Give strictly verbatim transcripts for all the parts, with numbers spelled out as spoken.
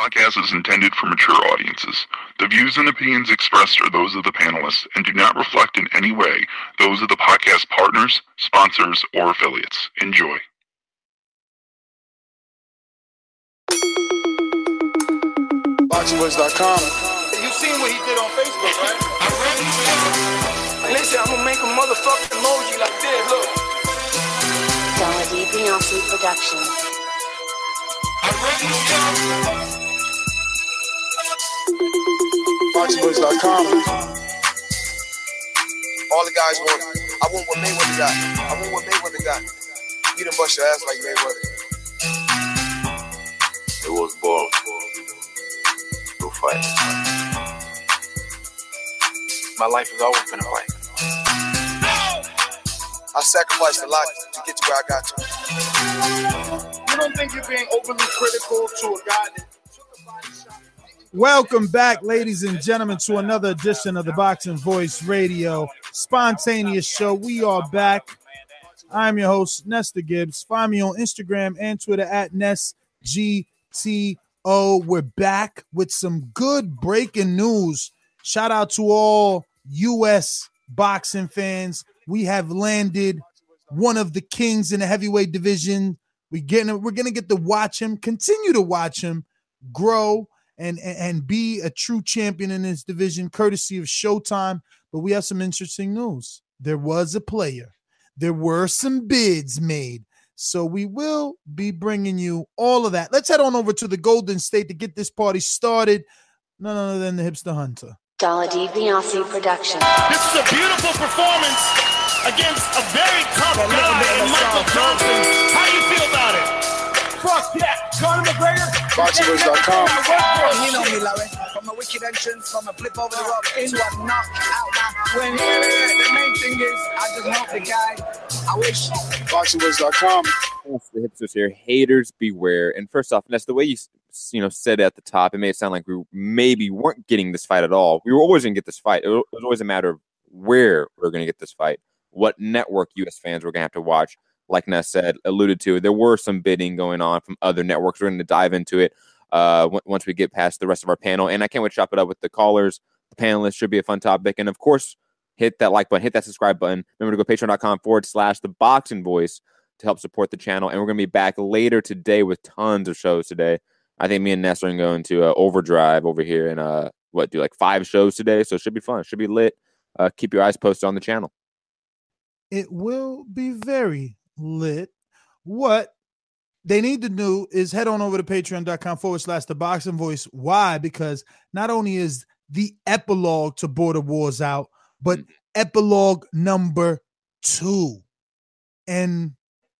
podcast is intended for mature audiences. The views and opinions expressed are those of the panelists and do not reflect in any way those of the podcast partners, sponsors, or affiliates. Enjoy. Boxing Voice dot com. You seen what he did on Facebook, right? Listen, I'm gonna make a motherfucking emoji like this, look. Dollar D Beyonce Productions. Boxing Voice dot com. All the guys want, I want what Mayweather got. I want what Mayweather got. You done bust your ass like Mayweather. It was ball. No fight. My life has always been a fight. I sacrificed a lot to get to where I got to. You don't think you're being overly critical to a guy that took a body shot? Welcome back, ladies and gentlemen, to another edition of the Boxing Voice Radio Spontaneous Show. We are back. I'm your host, Nestor Gibbs. Find me on Instagram and Twitter at Nest G T O. We're back with some good breaking news. Shout out to all U S boxing fans. We have landed one of the kings in the heavyweight division. We getting, we're going to get to watch him, continue to watch him grow and, and, and be a true champion in this division, courtesy of Showtime. But we have some interesting news. There was a player. There were some bids made. So we will be bringing you all of that. Let's head on over to the Golden State to get this party started. None other than the Hipster Hunter. Dollar D Beyonce Productions. This is a beautiful performance against a very tough guy in Michael Johnson. How do you feel about it? Fuck that. Conor McGregor. Boxing Voice dot com. You know me, Larry. From a wicked entrance, from a flip over the rock to a knock out now. When uh, the main thing is, I just help the guy. I wish. Boxing Voice dot com. The hipsters here. Haters beware. And first off, that's the way you you know said at the top. It made it sound like we maybe weren't getting this fight at all. We were always going to get this fight. It was always a matter of where we we're going to get this fight, what network U S fans were going to have to watch. Like Ness said, alluded to, there were some bidding going on from other networks. We're going to dive into it uh, w- once we get past the rest of our panel. And I can't wait to chop it up with the callers. The panelists should be a fun topic. And, of course, hit that like button, hit that subscribe button. Remember to go patreon.com forward slash the boxing voice to help support the channel. And we're going to be back later today with tons of shows today. I think me and Ness are going to go into uh, overdrive over here and, uh, what, do like five shows today. So it should be fun. It should be lit. Uh, keep your eyes posted on the channel. It will be very lit. What they need to do is head on over to patreon.com forward slash the boxing voice. Why? Because not only is the epilogue to Border Wars out, but mm. epilogue number two and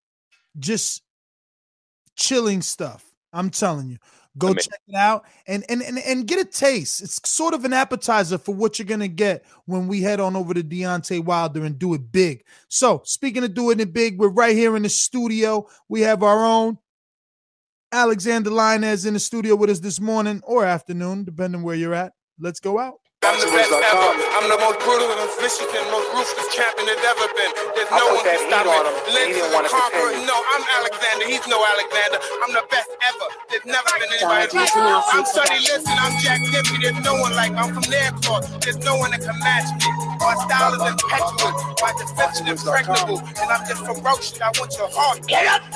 just chilling stuff. I'm telling you, go I mean, check it out and, and, and, and get a taste. It's sort of an appetizer for what you're going to get when we head on over to Deontay Wilder and do it big. So speaking of doing it big, we're right here in the studio. We have our own Alexander Lainez in the studio with us this morning or afternoon, depending where you're at. Let's go out. I'm the best ever. I'm the most brutal and vicious and most ruthless champion there's ever been. There's no one can stop me. Lynch is a conqueror. No, I'm Alexander. He's no Alexander. I'm the best ever. There's never been anybody like me. I'm Sonny Liston. I'm Jack Dippy. There's no one like me. I'm from their cloth. There's no one that can match me. My style is impetuous. My defense is impregnable. And I'm just ferocious. I want your heart. Get up!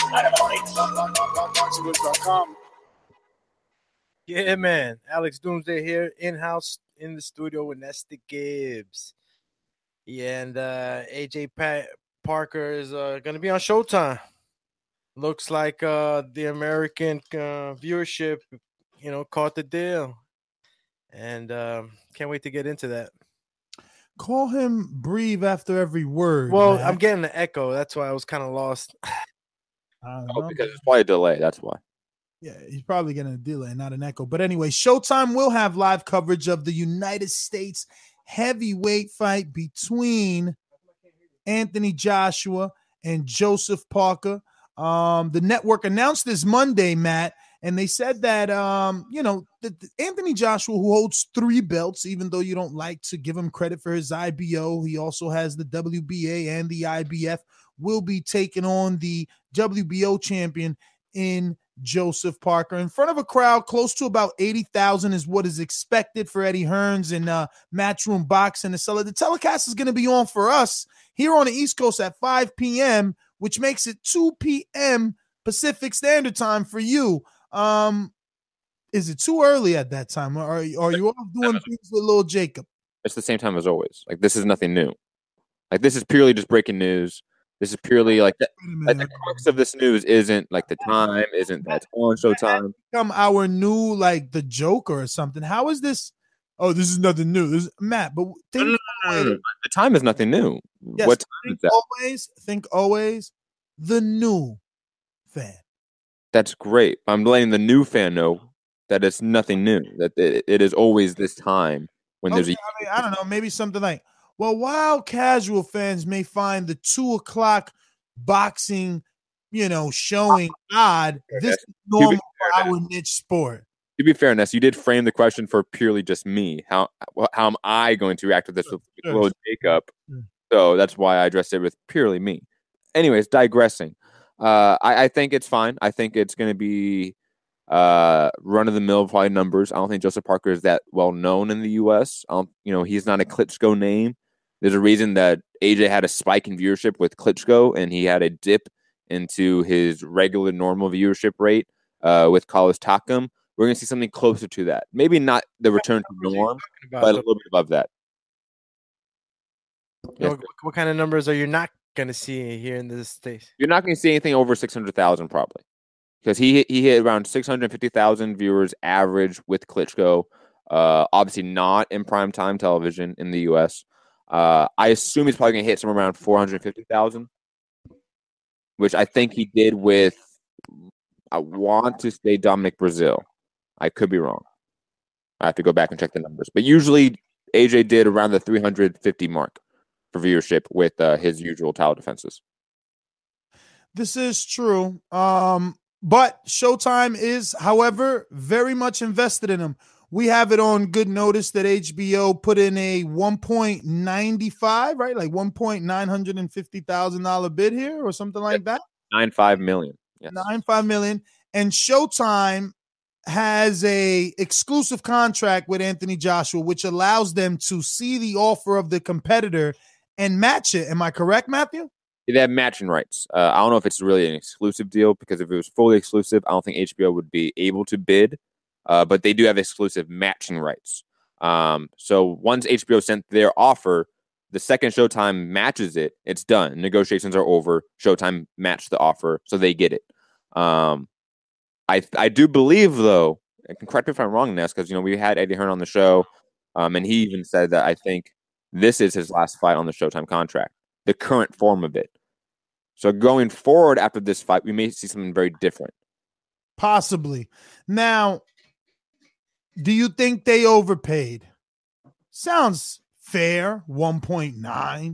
Boxing Voice dot com. Yeah, man. Alex Doomsday here, in-house in the studio with Nestor Gibbs. Yeah, and uh, A J pa- Parker is uh, going to be on Showtime. Looks like uh, the American uh, viewership, you know, caught the deal. And um, can't wait to get into that. Call him breathe after every word. Well, man. I'm getting the echo. That's why I was kind of lost. Oh, because it's probably a delay. That's why. Yeah, he's probably getting a delay, not an echo. But anyway, Showtime will have live coverage of the United States heavyweight fight between Anthony Joshua and Joseph Parker. Um, the network announced this Monday, Matt, and they said that, um, you know, the, the Anthony Joshua, who holds three belts, even though you don't like to give him credit for his I B O, he also has the W B A and the I B F, will be taking on the W B O champion in Joseph Parker in front of a crowd close to about eighty thousand is what is expected for Eddie Hearns and uh, Matchroom Boxing to sell it. The telecast is going to be on for us here on the East Coast at five p.m., which makes it two p.m. Pacific Standard Time for you. Um, is it too early at that time? Or are, are you all doing things with little Jacob? It's the same time as always. Like, this is nothing new. Like, this is purely just breaking news. This is purely like the, like the crux of this news isn't like the time, isn't that on Showtime. Become our new like the Joker or something. How is this? Oh, this is nothing new. This is Matt, but think no, no, no, no, no. The time is nothing new. Yes, what time think is that? always think always the new fan. That's great. I'm letting the new fan know that it's nothing new. That it, it is always this time when Okay, there's a I, mean, I don't know, maybe something like, well, while casual fans may find the two o'clock boxing, you know, showing odd, this is normal for our niche sport. To be fair, Ness, you did frame the question for purely just me. How how am I going to react to this with Sure. little Jacob? Sure. So that's why I addressed it with purely me. Anyways, digressing. Uh, I, I think it's fine. I think it's going to be uh, run-of-the-mill probably numbers. I don't think Joseph Parker is that well known in the U S. I don't, you know, he's not a Klitschko name. There's a reason that A J had a spike in viewership with Klitschko, and he had a dip into his regular normal viewership rate uh, with Carlos Takam. We're going to see something closer to that. Maybe not the return to norm, but a little bit above that. Yes. What, what kind of numbers are you not going to see here in this state? You're not going to see anything over six hundred thousand probably, because he, he hit around six hundred fifty thousand viewers average with Klitschko. Uh, obviously not in primetime television in the U S. Uh, I assume he's probably going to hit somewhere around four hundred fifty thousand, which I think he did with, I want to say Dominic Brazil. I could be wrong. I have to go back and check the numbers. But usually A J did around the three hundred fifty mark for viewership with uh, his usual title defenses. This is true. Um, but Showtime is, however, very much invested in him. We have it on good notice that H B O put in a one point nine five, right? Like one point nine hundred fifty thousand dollars bid here or something like that. Nine five million. Yes. Nine five million. And Showtime has a exclusive contract with Anthony Joshua, which allows them to see the offer of the competitor and match it. Am I correct, Matthew? They have matching rights. Uh, I don't know if it's really an exclusive deal, because if it was fully exclusive, I don't think H B O would be able to bid. Uh, but they do have exclusive matching rights. Um, so once H B O sent their offer, the second Showtime matches it, it's done. Negotiations are over. Showtime matched the offer, so they get it. Um, I I do believe, though, and correct me if I'm wrong, Ness, because you know we had Eddie Hearn on the show, um, and he even said that I think this is his last fight on the Showtime contract, the current form of it. So going forward after this fight, we may see something very different. Possibly. Now, do you think they overpaid? Sounds fair, one point nine.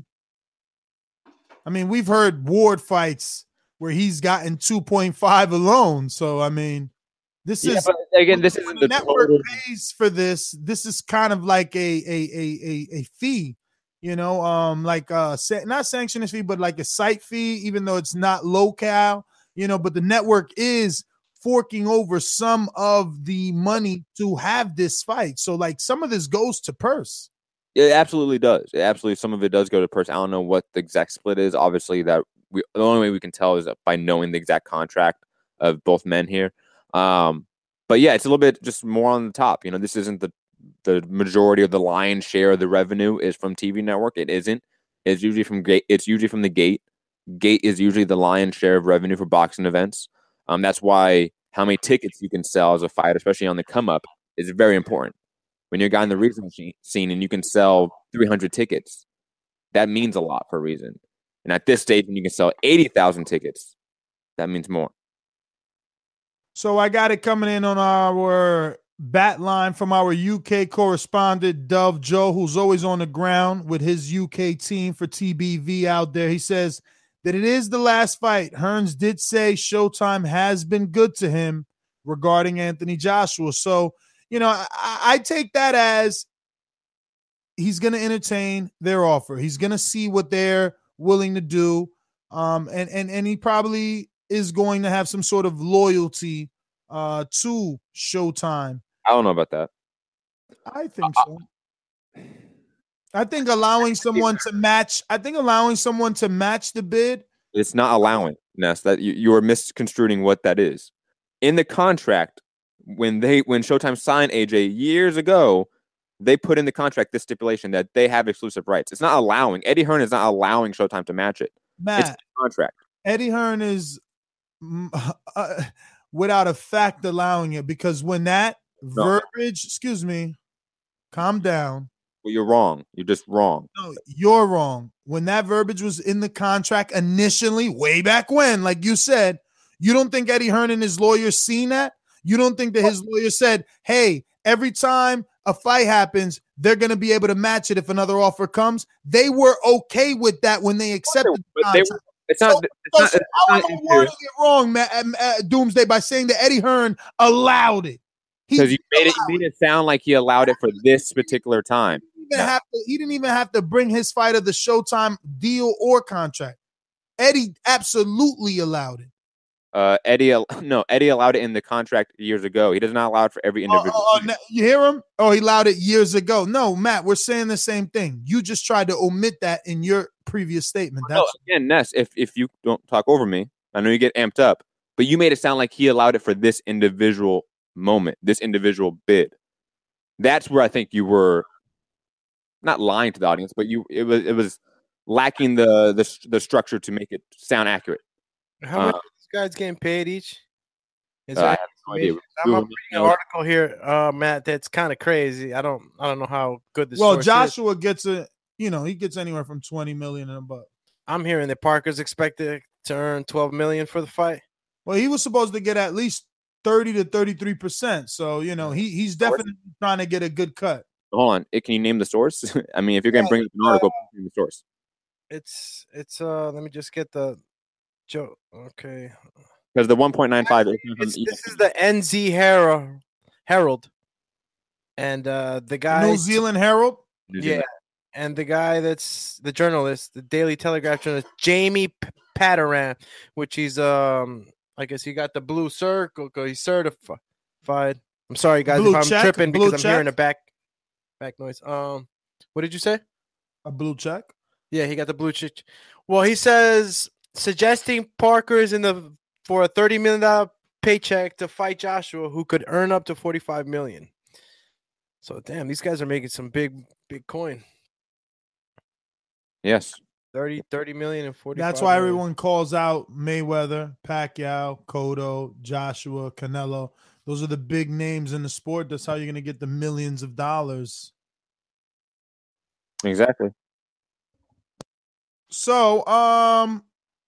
I mean, we've heard Ward fights where he's gotten two point five alone. So, I mean, this yeah, is but again, this isn't the the network total... pays for this. This is kind of like a a a a, a fee, you know, um, like uh, not sanctioning fee, but like a site fee, even though it's not local, you know. But the network is forking over some of the money to have this fight. So, like, some of this goes to purse. It absolutely does. It absolutely, some of it does go to purse. I don't know what the exact split is. Obviously, that we the only way we can tell is by knowing the exact contract of both men here. Um, but yeah, it's a little bit just more on the top. You know, this isn't the the majority of the lion's share of the revenue is from T V network. It isn't. It's usually from gate. It's usually from the gate. Gate is usually the lion's share of revenue for boxing events. Um, that's why how many tickets you can sell as a fighter, especially on the come up, is very important. When you're a guy in the regional scene and you can sell three hundred tickets, that means a lot for a reason. And at this stage, when you can sell eighty thousand tickets, that means more. So I got it coming in on our bat line from our U K correspondent, Dove Joe, who's always on the ground with his U K team for T B V out there. He says that it is the last fight. Hearns did say Showtime has been good to him regarding Anthony Joshua. So, you know, I, I take that as he's going to entertain their offer. He's going to see what they're willing to do. Um, and, and, and he probably is going to have some sort of loyalty uh, to Showtime. I don't know about that. I think so. I think allowing someone to match. I think allowing someone to match the bid. It's not allowing, Ness. That you, you are misconstruing what that is. In the contract, when they when Showtime signed A J years ago, they put in the contract this stipulation that they have exclusive rights. It's not allowing. Eddie Hearn is not allowing Showtime to match it. Matt, it's in the contract. Eddie Hearn is uh, without a fact allowing it because when that no. verbiage, excuse me, calm down. Well, you're wrong. You're just wrong. No, you're wrong. When that verbiage was in the contract initially, way back when, like you said, you don't think Eddie Hearn and his lawyers seen that? You don't think that his lawyer said, hey, every time a fight happens, they're going to be able to match it if another offer comes? They were okay with that when they accepted the contract. Were, it's not, so, it's so, not, so it's how not am I wording it wrong, Matt, uh, Doomsday, by saying that Eddie Hearn allowed it? Because you made it, you made it sound like he allowed it for this particular time. He, have to, he didn't even have to bring his fight of the Showtime deal or contract. Eddie absolutely allowed it. Uh, Eddie, no, Eddie allowed it in the contract years ago. He does not allow it for every individual. Uh, uh, you hear him? Oh, he allowed it years ago. No, Matt, we're saying the same thing. You just tried to omit that in your previous statement. That's no, again, Ness, if if you don't talk over me, I know you get amped up, but you made it sound like he allowed it for this individual moment, this individual bid. That's where I think you were not lying to the audience, but you it was it was lacking the the the structure to make it sound accurate. How much uh, these guys getting paid each? Is uh, that I have no idea. I'm reading an article here, uh, Matt. That's kind of crazy. I don't I don't know how good this. Well, Joshua is. gets a you know he gets anywhere from twenty million and above. I'm hearing that Parker's expected to earn twelve million for the fight. Well, he was supposed to get at least thirty to thirty-three percent. So, you know, he he's definitely trying to get a good cut. Hold on. It, can you name the source? I mean, if you're going to bring up an article, uh, name the source. It's, it's, uh, let me just get the joke. Okay. Because the one point nine five. This is the N Z Herald. Herald. And uh, the guy. New Zealand Herald? New Zealand. Yeah. And the guy that's the journalist, the Daily Telegraph journalist, Jamie P- Padaran, which he's, um, I guess he got the blue circle. He's certified. I'm sorry, guys, blue if I'm check, tripping because I'm check. hearing a back back noise. Um, what did you say? A blue check? Yeah, he got the blue check. Well, he says suggesting Parker is in the for a thirty million dollars paycheck to fight Joshua, who could earn up to forty-five million dollars. So, damn, these guys are making some big, big coin. Yes. thirty, thirty million and forty. That's why everyone calls out Mayweather, Pacquiao, Cotto, Joshua, Canelo. Those are the big names in the sport. That's how you're going to get the millions of dollars. Exactly. So, um,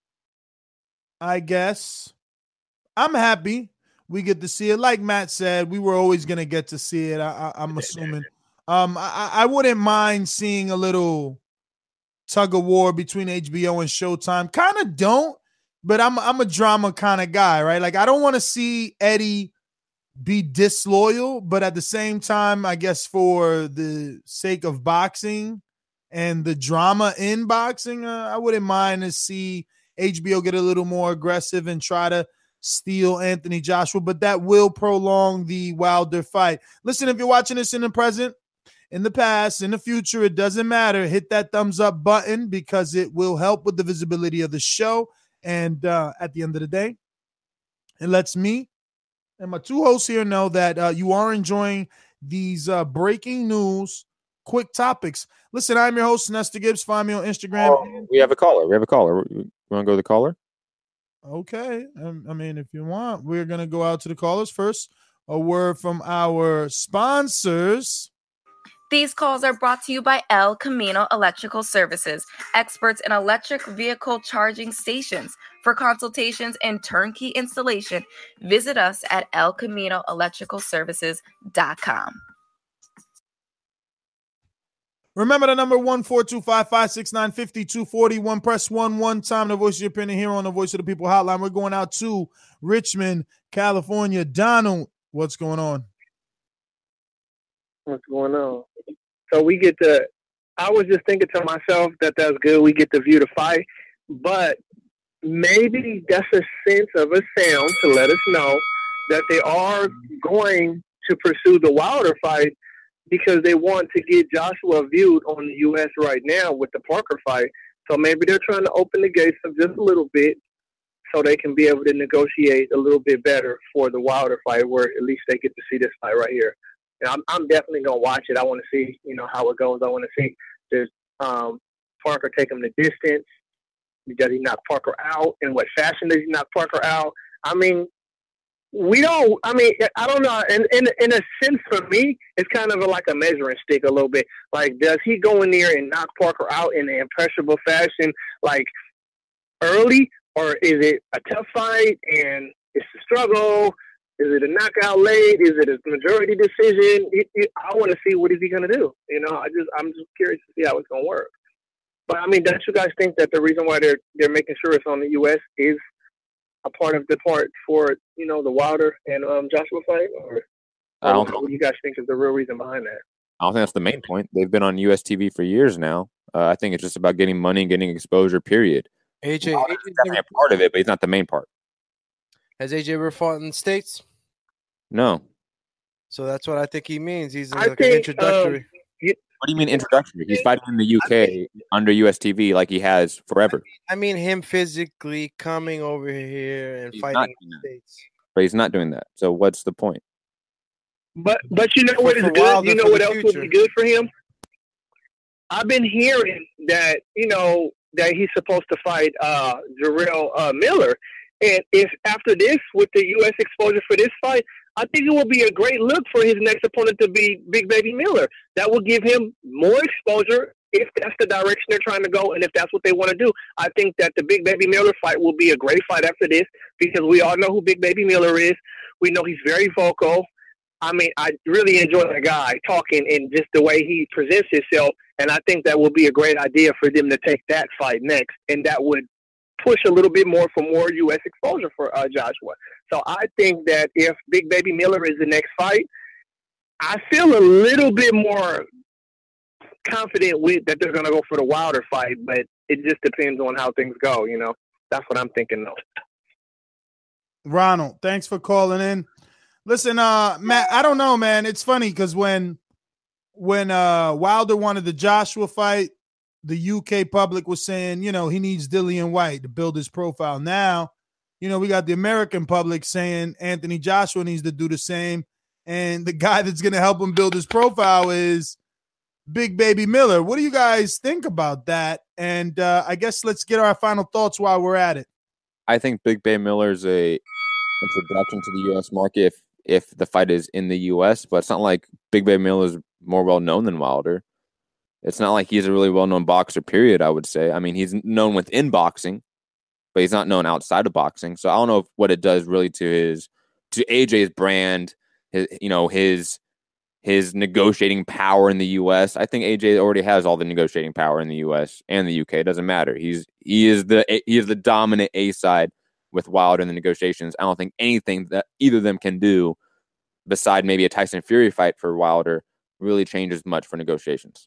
I guess I'm happy we get to see it. Like Matt said, we were always going to get to see it. I, I, I'm assuming. Um, I, I wouldn't mind seeing a little tug of war between H B O and Showtime. Kind of don't, but I'm I'm a drama kind of guy, right? Like I don't want to see Eddie be disloyal, but at the same time, I guess for the sake of boxing and the drama in boxing, uh, I wouldn't mind to see H B O get a little more aggressive and try to steal Anthony Joshua, but that will prolong the Wilder fight. Listen, if you're watching this in the present, in the past, in the future, it doesn't matter. Hit that thumbs up button because it will help with the visibility of the show. And uh, at the end of the day, it lets me and my two hosts here know that uh, you are enjoying these uh, breaking news, quick topics. Listen, I'm your host, Nestor Gibbs. Find me on Instagram. Oh, we have a caller. We have a caller. You want to go to the caller? Okay. Um, I mean, if you want, we're going to go out to the callers first. A word from our sponsors. These calls are brought to you by El Camino Electrical Services, experts in electric vehicle charging stations. For consultations and turnkey installation, visit us at el camino electrical services dot com. Remember the number one four two five, five six nine, five two four one. Press one one time to voice your opinion here on the Voice of the People hotline. We're going out to Richmond, California. Donald, what's going on? What's going on? So we get to, I was just thinking to myself that that's good. We get to view the fight, but maybe that's a sense of a sound to let us know that they are going to pursue the Wilder fight because they want to get Joshua viewed on the U S right now with the Parker fight. So maybe they're trying to open the gates up just a little bit so they can be able to negotiate a little bit better for the Wilder fight, where at least they get to see this fight right here. And I'm, I'm definitely going to watch it. I want to see, you know, how it goes. I want to see does um, Parker take him the distance? Does he knock Parker out? In what fashion does he knock Parker out? I mean, we don't, I mean, I don't know. In, in, in a sense, for me, it's kind of a, like a measuring stick a little bit. Like, does he go in there and knock Parker out in an impressionable fashion, like, early? Or is it a tough fight and it's a struggle? Is it a knockout late? Is it a majority decision? It, it, I want to see what is he going to do. You know, I just, I'm just curious to see how it's going to work. But, I mean, don't you guys think that the reason why they're they're making sure it's on the U S is a part of the part for, you know, the Wilder and um, Joshua fight? Or, I don't what do you guys think is the real reason behind that? I don't think that's the main point. They've been on U S T V for years now. Uh, I think it's just about getting money and getting exposure, period. A J, Wilder's definitely a part of it, but he's not the main part. Has A J ever fought in the States? No. So that's what I think he means. He's I like think, an introductory. Um, you, What do you mean introductory? He's fighting in the U K think, under U S T V like he has forever. I mean him physically coming over here and he's fighting in the States. But he's not doing that. So what's the point? But but you know what is good? You know what else would be good for him? I've been hearing that, you know, that he's supposed to fight uh, Jarrell uh, Miller. And if after this, with the U S exposure for this fight, I think it will be a great look for his next opponent to be Big Baby Miller. That will give him more exposure if that's the direction they're trying to go and if that's what they want to do. I think that the Big Baby Miller fight will be a great fight after this because we all know who Big Baby Miller is. We know he's very vocal. I mean, I really enjoy the guy talking and just the way he presents himself, and I think that will be a great idea for them to take that fight next, and that would push a little bit more for more U S exposure for uh, Joshua. So I think that if Big Baby Miller is the next fight, I feel a little bit more confident with that they're going to go for the Wilder fight, but it just depends on how things go, you know. That's what I'm thinking, though. Ronald, thanks for calling in. Listen, uh, Matt, I don't know, man. It's funny because when when uh, Wilder wanted the Joshua fight, the U K public was saying, you know, he needs Dillian White to build his profile. Now, you know, we got the American public saying Anthony Joshua needs to do the same. And the guy that's going to help him build his profile is Big Baby Miller. What do you guys think about that? And uh, I guess let's get our final thoughts while we're at it. I think Big Baby Miller is a introduction to the U S market if, if the fight is in the U S, but it's not like Big Baby Miller is more well-known than Wilder. It's not like he's a really well-known boxer, period, I would say. I mean, he's known within boxing, but he's not known outside of boxing. So I don't know if what it does really to his, to A J's brand, his, you know, his, his negotiating power in the U S. I think A J already has all the negotiating power in the U S and the U K. It doesn't matter. He's, he is the, he is the dominant A side with Wilder in the negotiations. I don't think anything that either of them can do beside maybe a Tyson Fury fight for Wilder really changes much for negotiations.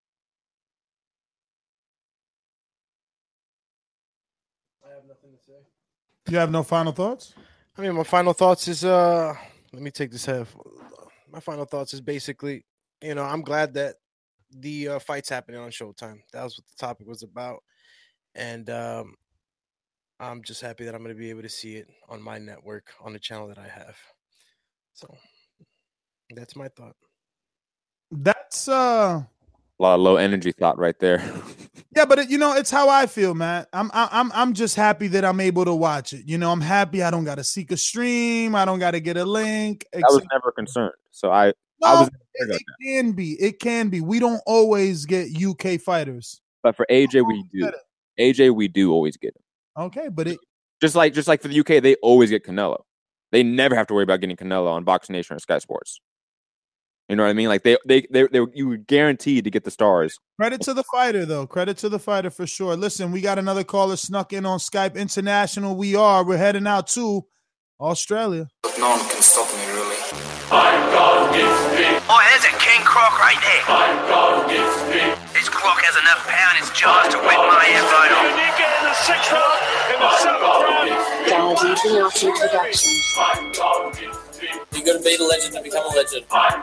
You have no final thoughts? I mean, my final thoughts is, uh, let me take this half. My final thoughts is basically, you know, I'm glad that the uh, fight's happening on Showtime. That was what the topic was about. And um, I'm just happy that I'm going to be able to see it on my network, on the channel that I have. So that's my thought. That's uh a lot of low energy thought right there. Yeah, but it, you know, it's how I feel, man. I'm I'm I'm just happy that I'm able to watch it. You know, I'm happy I don't got to seek a stream. I don't got to get a link. I was never concerned. So I, no, I was. It, it can be. It can be. We don't always get U K fighters. But for A J, we do. A J, we do always get him. Okay, but it just like just like for the U K, they always get Canelo. They never have to worry about getting Canelo on Box Nation or Sky Sports. You know what I mean? Like they, they, they, they, you were guaranteed to get the stars. Credit to the fighter, though. Credit to the fighter for sure. Listen, we got another caller snuck in on Skype International. We are. We're heading out to Australia. No one can stop me, really. I'm God gives me. Oh, there's a King Croc right there. I'm God gives me. It's Croc Rock has enough power in its jaws to whip my ass right off. You get in the sixth round, in the seventh round. Dollar DiBiase Productions. You're going to be the legend to become a legend.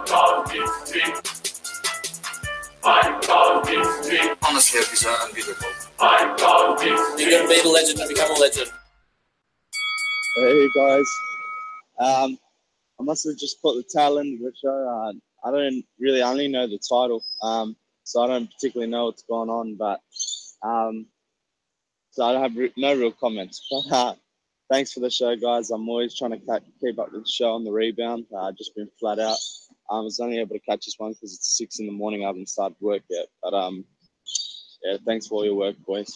Honestly, it's unbeatable. You're going to be the legend to become a legend. Hey guys, um, I must have just put the tail end of the show. Uh, I don't really, I only know the title, um, so I don't particularly know what's going on, but um, so I have re- no real comments. But uh, thanks for the show, guys. I'm always trying to ca- keep up with the show on the rebound. I've uh, just been flat out. I was only able to catch this one because it's six in the morning. I haven't started work yet, but um, yeah, thanks for all your work, boys.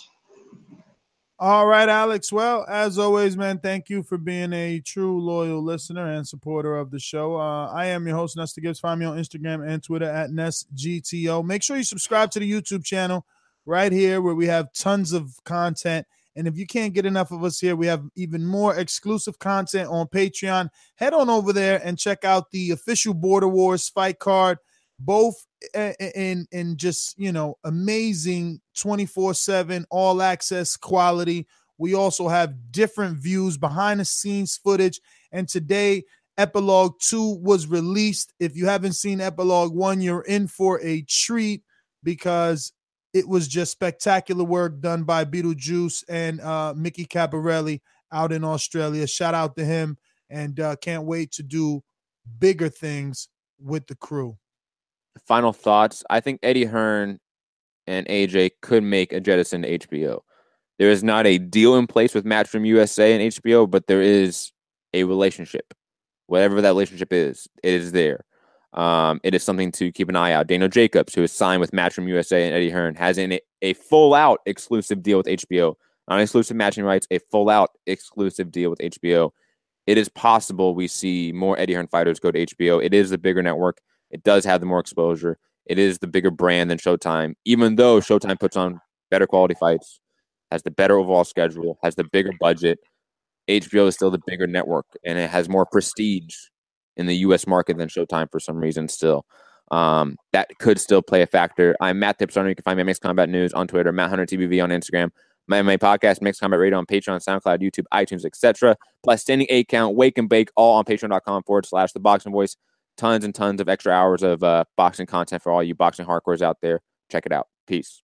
All right, Alex. Well, as always, man, thank you for being a true loyal listener and supporter of the show. Uh, I am your host, Nesta Gibbs. Find me on Instagram and Twitter at NestGTO. Make sure you subscribe to the YouTube channel right here where we have tons of content. And if you can't get enough of us here, we have even more exclusive content on Patreon. Head on over there and check out the official Border Wars fight card, both in in just, you know, amazing twenty-four seven all access quality. We also have different views, behind the scenes footage. And today, Epilogue two was released. If you haven't seen Epilogue one, you're in for a treat because it was just spectacular work done by Beetlejuice and uh, Mickey Caparelli out in Australia. Shout out to him, and uh, can't wait to do bigger things with the crew. Final thoughts. I think Eddie Hearn and A J could make a jettison to H B O. There is not a deal in place with Matchroom U S A and H B O, but there is a relationship. Whatever that relationship is, it is there. Um, it is something to keep an eye out. Daniel Jacobs, who is signed with Matchroom U S A and Eddie Hearn, has an, a full-out exclusive deal with H B O. Not exclusive matching rights, a full-out exclusive deal with H B O. It is possible we see more Eddie Hearn fighters go to H B O. It is the bigger network. It does have the more exposure. It is the bigger brand than Showtime, even though Showtime puts on better quality fights, has the better overall schedule, has the bigger budget. H B O is still the bigger network, and it has more prestige in the U S market than Showtime for some reason still. Um, that could still play a factor. I'm Matt Tipstarter. You can find me at Mixed Combat News on Twitter, Matt Hunter T B V on Instagram, my M M A podcast, Mixed Combat Radio on Patreon, SoundCloud, YouTube, iTunes, et cetera. Plus Standing eight Count, Wake and Bake, all on patreon.com forward slash The Boxing Voice. Tons and tons of extra hours of uh, boxing content for all you boxing hardcores out there. Check it out. Peace.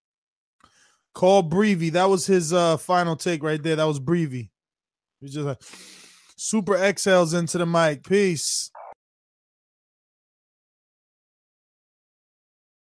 Call Breevy. That was his uh, final take right there. That was Breevy. He just like super exhales into the mic. Peace.